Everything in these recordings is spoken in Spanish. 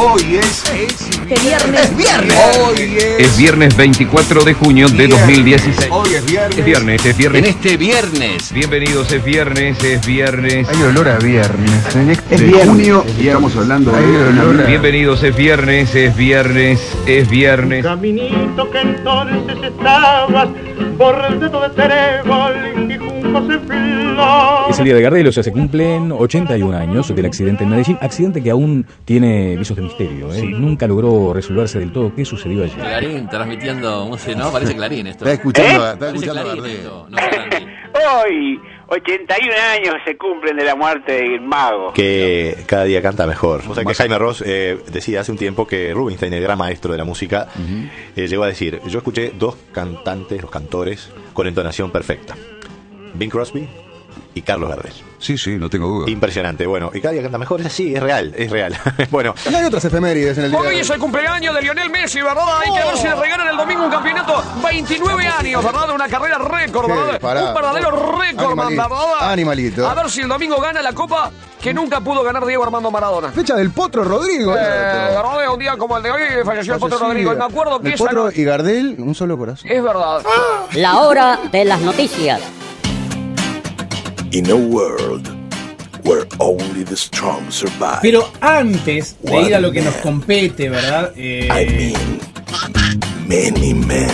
Hoy es viernes. Es viernes 24 de junio de 2016. Hoy es viernes. Es viernes. En este viernes. Bienvenidos, es viernes. Hay olor a viernes. Es viernes. Junio y estamos hablando de Bienvenidos, es viernes. Caminito que entonces estabas por el dedo de trébol y juntos en fila. Es el día de Gardel, o sea, se cumplen 81 años del accidente en Medellín. Accidente que aún tiene visos de misterio, ¿eh? Sí. Nunca logró resolverse del todo qué sucedió allí. Clarín transmitiendo música, ¿no? Parece Clarín esto. Está escuchando a Gardel. Hoy, 81 años se cumplen de la muerte del mago. Que cada día canta mejor. O sea que Jaime Ross decía hace un tiempo que Rubinstein, el gran maestro de la música, llegó a decir: yo escuché dos cantantes, los cantores, con entonación perfecta. Bing Crosby y Carlos Gardel. Sí, no tengo duda. Impresionante. Bueno, y cada día canta mejor. Es así, es real. Bueno. Y hay otras efemérides en el día. Hoy es el cumpleaños de Lionel Messi, ¿verdad? Hay que ver si le regalan el domingo un campeonato. 29 años, ¿verdad? Una carrera récord, ¿verdad? Un verdadero récord, ¿verdad? Animalito. A ver si el domingo gana la copa que nunca pudo ganar Diego Armando Maradona. Fecha del Potro Rodrigo. ¿Verdad? Un día como el de hoy falleció el Potro Rodrigo. Y me acuerdo que el Potro y Gardel, un solo corazón. Es verdad. La hora de las noticias. In a world where only the strong survive. Pero antes de ir a lo que nos compete, ¿verdad? I mean, many men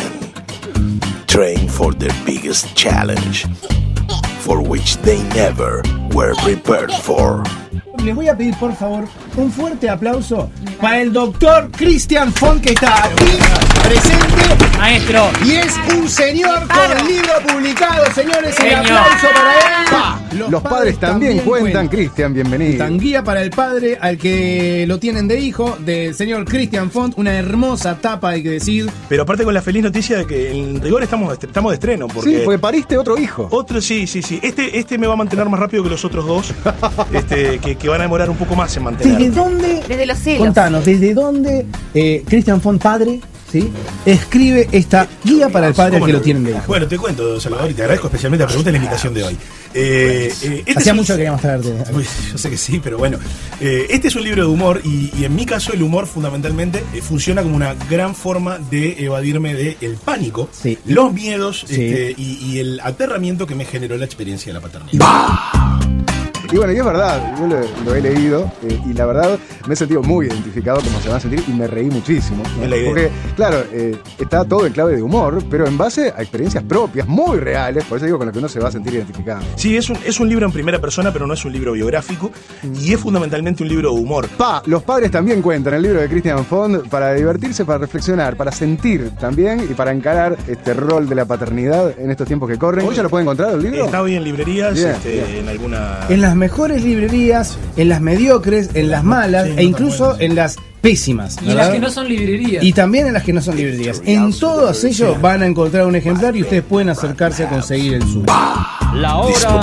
train for their biggest challenge, for which they never were prepared for. Les voy a pedir, por favor, un fuerte aplauso para el doctor Christian Font, que está aquí presente. Maestro. Y es un señor con libro publicado, señores. Un aplauso para él. Los padres también cuentan. Cristian, bienvenido. Tan guía para el padre al que lo tienen de hijo, del señor Christian Font. Una hermosa tapa, hay que decir. Pero aparte con la feliz noticia de que en rigor estamos de estreno. Porque sí, porque pariste otro hijo. Otro, sí. Este me va a mantener más rápido que los otros dos. Que van a demorar un poco más en mantener. ¿Desde dónde? Desde los cielos. Contanos, ¿desde dónde Christian Font, padre, ¿sí?, escribe esta guía para el padre al que lo tienen de hijo? Bueno, te cuento, Salvador, y te agradezco especialmente la pregunta y la invitación de hoy. Hacía mucho que queríamos traerte. Yo sé que sí, pero bueno. Este es un libro de humor y en mi caso el humor fundamentalmente funciona como una gran forma de evadirme del pánico, los miedos y el aterramiento que me generó la experiencia de la paternidad. Y bueno, y es verdad, yo lo he leído y la verdad me he sentido muy identificado, como se van a sentir, y me reí muchísimo, ¿no? Porque, claro, está todo en clave de humor, pero en base a experiencias propias, muy reales, por eso digo con lo que uno se va a sentir identificado. Sí, es un libro en primera persona, pero no es un libro biográfico, y es fundamentalmente un libro de humor. Los padres también cuentan el libro de Christian Font para divertirse, para reflexionar, para sentir también y para encarar este rol de la paternidad en estos tiempos que corren. ¿Hoy ya lo puede encontrar el libro? Está hoy en librerías, bien. En alguna... En las mejores librerías, en las mediocres, en las malas e incluso en las pésimas, ¿verdad? Y en las que no son librerías. Y también en las que no son librerías. En todos ellos van a encontrar un ejemplar y ustedes pueden acercarse a conseguir el suyo. La hora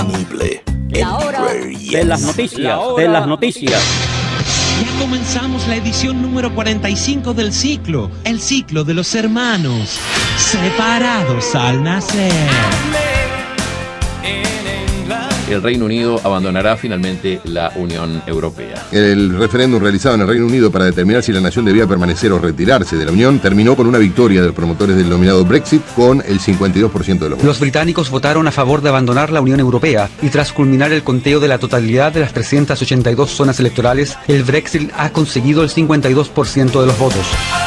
de las noticias. Ya comenzamos la edición número 45 del ciclo, el ciclo de los hermanos, separados al nacer. El Reino Unido abandonará finalmente la Unión Europea. El referéndum realizado en el Reino Unido para determinar si la nación debía permanecer o retirarse de la Unión terminó con una victoria de los promotores del denominado Brexit con el 52% de los votos. Los británicos votaron a favor de abandonar la Unión Europea y tras culminar el conteo de la totalidad de las 382 zonas electorales, el Brexit ha conseguido el 52% de los votos.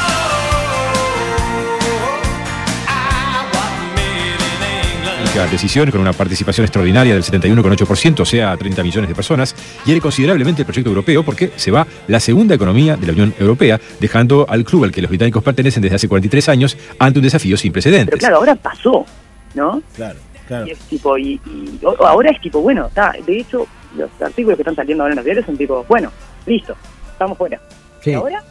Decisión con una participación extraordinaria del 71,8%, o sea, 30 millones de personas, hiere considerablemente el proyecto europeo porque se va la segunda economía de la Unión Europea, dejando al club al que los británicos pertenecen desde hace 43 años ante un desafío sin precedentes. Pero claro, ahora pasó, ¿no? Claro. Y es tipo, y ahora es tipo, bueno, está. De hecho, los artículos que están saliendo ahora en los diarios son tipo, bueno, listo, estamos fuera. Sí. ¿Y ahora?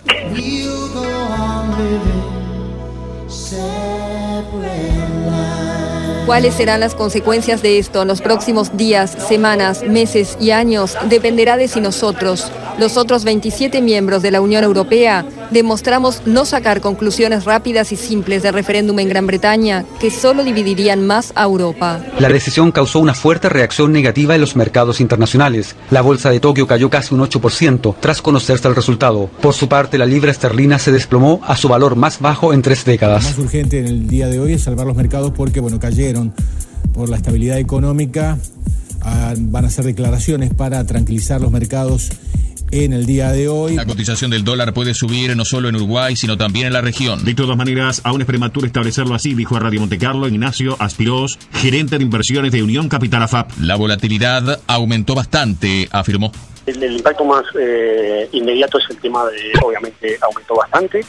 ¿Cuáles serán las consecuencias de esto en los próximos días, semanas, meses y años? Dependerá de si nosotros, los otros 27 miembros de la Unión Europea, demostramos no sacar conclusiones rápidas y simples del referéndum en Gran Bretaña, que solo dividirían más a Europa. La decisión causó una fuerte reacción negativa en los mercados internacionales. La bolsa de Tokio cayó casi un 8% tras conocerse el resultado. Por su parte, la libra esterlina se desplomó a su valor más bajo en 3 décadas. Lo más urgente en el día de hoy es salvar los mercados porque, cayeron por la estabilidad económica. Van a hacer declaraciones para tranquilizar los mercados en el día de hoy. La cotización del dólar puede subir no solo en Uruguay, sino también en la región. De todas maneras, aún es prematuro establecerlo así, dijo a Radio Montecarlo Ignacio Aspirós, gerente de inversiones de Unión Capital AFAP. La volatilidad aumentó bastante, afirmó. El impacto más inmediato es el tema de, obviamente, aumentó bastante.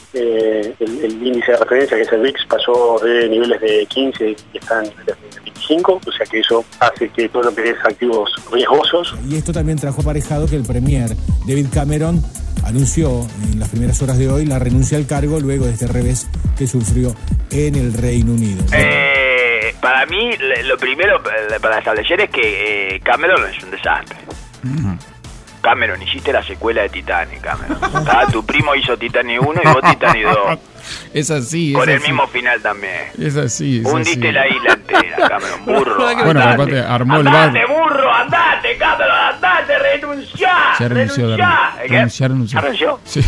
El índice de referencia, que es el VIX, pasó de niveles de 15 y está en niveles de 25, o sea que eso hace que todo lo que es activos riesgosos. Y esto también trajo aparejado que el premier David Cameron anunció en las primeras horas de hoy la renuncia al cargo luego de este revés que sufrió en el Reino Unido. Para mí, lo primero para establecer es que Cameron es un desastre. Cameron, hiciste la secuela de Titanic, Cameron. Tu primo hizo Titanic 1 y vos Titanic 2. Es así. Con es el así. mismo final también. Es así. Hundiste la isla entera, Cameron. Burro. Bueno, aparte armó el barco. Andate, burro, andate, Cameron, andate, renunciá. Ya renunció. ¿Qué? ¿Renunció? Sí.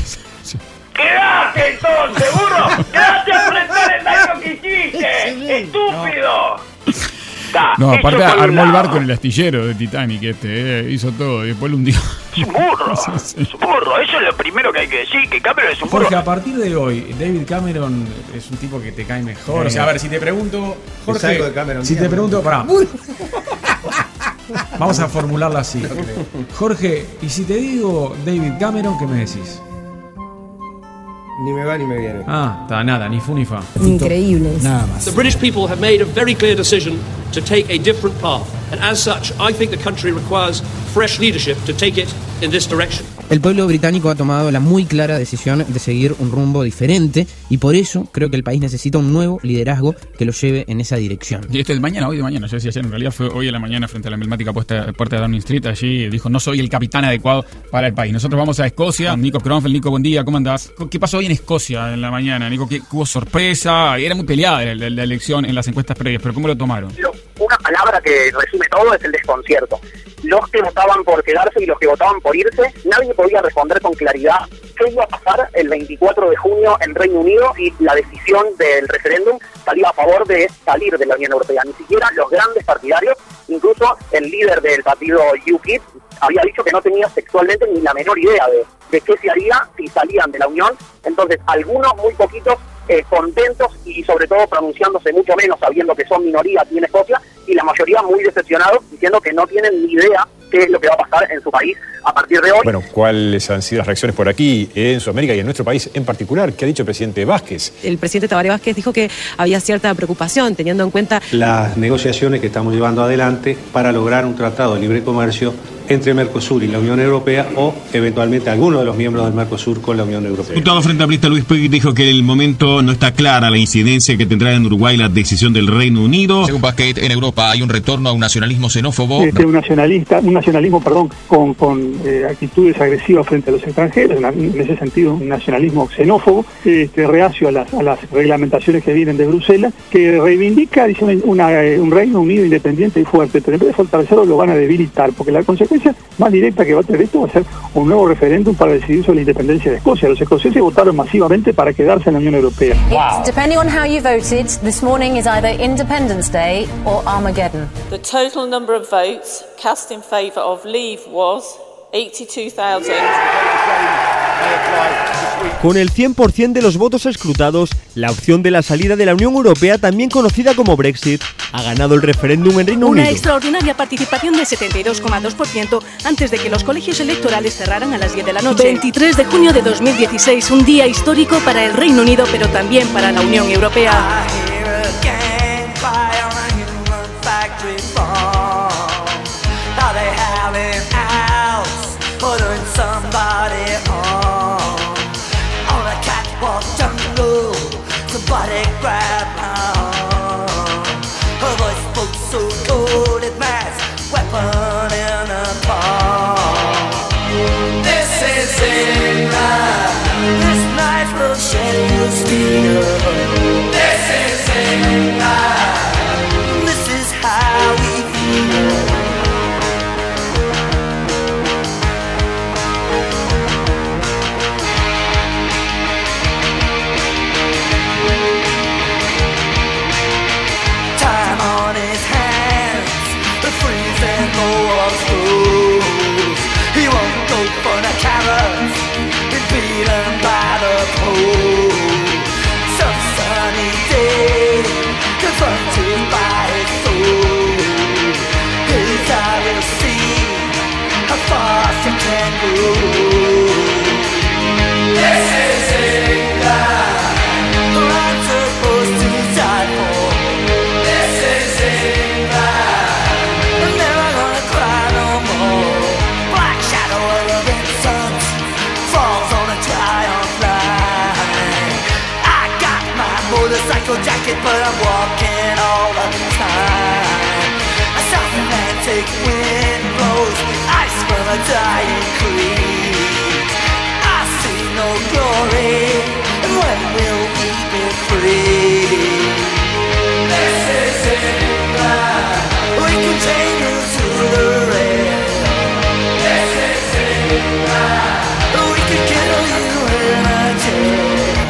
¡Quédate entonces, burro! ¡Quédate a enfrentar el daño que hiciste! ¡Estúpido! No, aparte armó el barco en el astillero de Titanic, hizo todo, y después lo hundió. Es un burro, es un burro, eso es lo primero que hay que decir, que Cameron es un burro. Jorge, a partir de hoy, David Cameron es un tipo que te cae mejor. O sea, a ver, si te pregunto, Jorge, si te pregunto, pará. Vamos a formularla así. Jorge, y si te digo David Cameron, ¿qué me decís? Ni me va ni me viene. Está nada, ni fu ni fa. Increíble. Nada más. The British people have made a very clear decision to take a different path, and as such, I think the country requires fresh leadership to take it in this direction. El pueblo británico ha tomado la muy clara decisión de seguir un rumbo diferente y por eso creo que el país necesita un nuevo liderazgo que lo lleve en esa dirección. Y hoy de mañana, yo decía ayer, en realidad fue hoy en la mañana frente a la emblemática puerta de Downing Street, allí dijo, no soy el capitán adecuado para el país. Nosotros vamos a Escocia, Nico Kronfeld. Nico, buen día, ¿cómo andás? ¿Qué pasó hoy en Escocia en la mañana? Nico, que hubo sorpresa, era muy peleada la elección en las encuestas previas, pero ¿cómo lo tomaron? Una palabra que resume todo es el desconcierto. Los que votaban por quedarse y los que votaban por irse, nadie podía responder con claridad qué iba a pasar el 24 de junio en Reino Unido y la decisión del referéndum salía a favor de salir de la Unión Europea. Ni siquiera los grandes partidarios, incluso el líder del partido UKIP, había dicho que no tenía textualmente ni la menor idea de qué se haría si salían de la Unión. Entonces, algunos muy poquitos contentos y sobre todo pronunciándose mucho menos, sabiendo que son minoría aquí en Escocia, y la mayoría muy decepcionados, diciendo que no tienen ni idea qué es lo que va a pasar en su país a partir de hoy. Bueno, ¿cuáles han sido las reacciones por aquí, en Sudamérica y en nuestro país en particular? ¿Qué ha dicho el presidente Vázquez? El presidente Tabaré Vázquez dijo que había cierta preocupación, teniendo en cuenta las negociaciones que estamos llevando adelante para lograr un tratado de libre comercio entre Mercosur y la Unión Europea o eventualmente alguno de los miembros del Mercosur con la Unión Europea. Diputado Frente Amplista Luis Puig dijo que en el momento no está clara la incidencia que tendrá en Uruguay la decisión del Reino Unido. Según Vázquez, en Europa hay un retorno a un nacionalismo xenófobo. Un nacionalismo, con actitudes agresivas frente a los extranjeros, en ese sentido un nacionalismo xenófobo, reacio a las reglamentaciones que vienen de Bruselas, que reivindica, dice, un Reino Unido independiente y fuerte, pero en vez de fortalecerlo lo van a debilitar, porque la consecuencia más directa que va a tener esto va a ser un nuevo referéndum para decidir sobre la independencia de Escocia. Los escoceses votaron masivamente para quedarse en la Unión Europea. Wow. Depending on how you voted, this morning is either Independence Day or Armageddon. The total number of votes cast in favour of leave was 82,000. Con el 100% de los votos escrutados, la opción de la salida de la Unión Europea, también conocida como Brexit, ha ganado el referéndum en Reino Unido. Una extraordinaria participación de 72,2% antes de que los colegios electorales cerraran a las 10 de la noche. 23 de junio de 2016, un día histórico para el Reino Unido, pero también para la Unión Europea. Somebody grab my arm. Her voice Jacket, but I'm walking all the time. A South Atlantic wind blows ice from a dying creek. I see no glory, and when will we be free? This is England. We can chain you to the rail. This is England. We can kill you in a jail.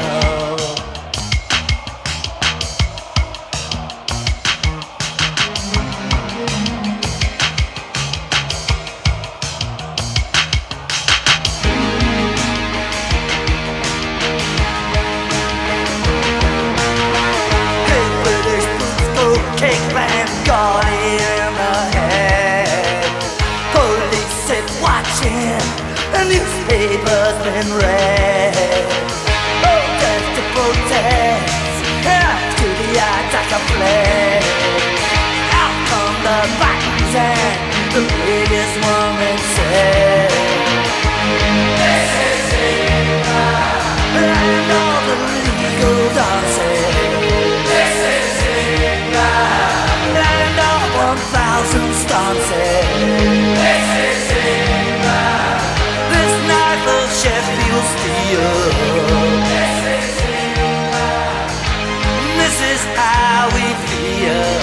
Newspapers been read. Protest to protest, after the attack of fled. Out come the buttons and the biggest woman said, this is England. And all the legal dances. This is England. And all 1,000 stances. This is England. Sheffield Steel. This is how we feel.